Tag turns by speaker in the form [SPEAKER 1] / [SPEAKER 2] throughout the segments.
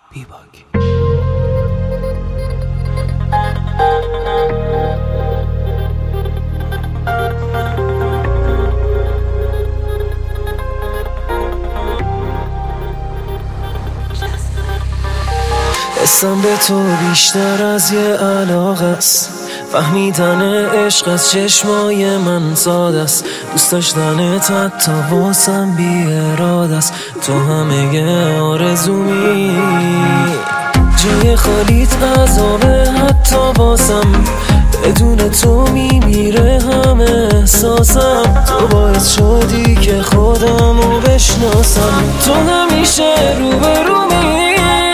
[SPEAKER 1] بیباک.
[SPEAKER 2] حسم به تو بیشتر از یه علاقه است، فهمیدن عشق از چشمای من ساده است، دوست داشتنت حتی واسم بی اراده است، تو همه آرزومی جای خالیت عذابه، حتی واسم بدون تو میمیره همه احساسم، تو باعث شدی که خودمو بشناسم، تو همیشه روبرومی،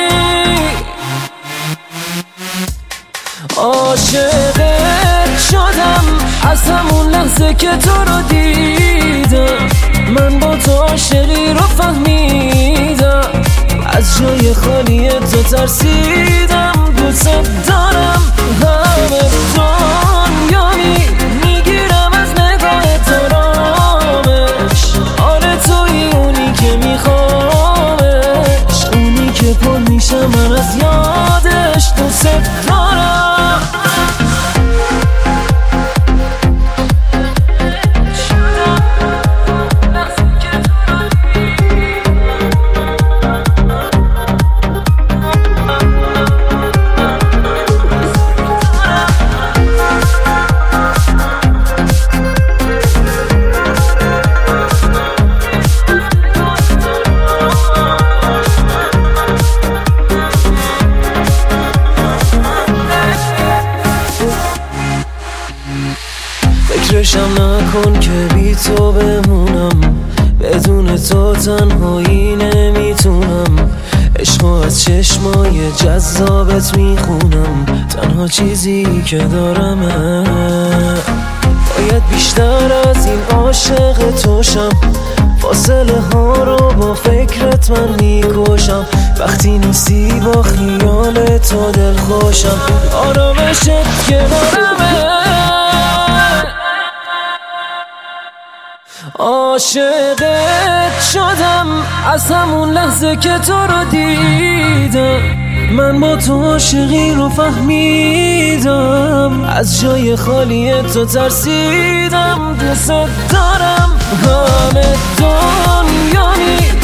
[SPEAKER 2] عاشقت شدم از همون لحظه که تو رو دیدم، من با تو عاشقی رو فهمیدم، از جای خالی تو ترسیدم، دوست دارم همه دنیایی، میگیرم از نگاه تو رامش، آره توی اونی که میخوامش، اونی که پر میشم من از یادش، دوست دارم. فکرشم نکن که بی تو بمونم، بدون تو تنهایی نمیتونم، عشقو از چشمای جذابت میخونم، تنها چیزی که دارمه، باید بیشتر از این عاشق توشم، فاصله ها رو با فکرت من میکشم، وقتی نیستی با خیال تو دل خوشم، آرامشت کنارمه، عاشقت شدم از همون لحظه که تو رو دیدم، من با تو عاشقی رو فهمیدم، از جای خالی تو ترسیدم، دوست دارم همه دنیایی،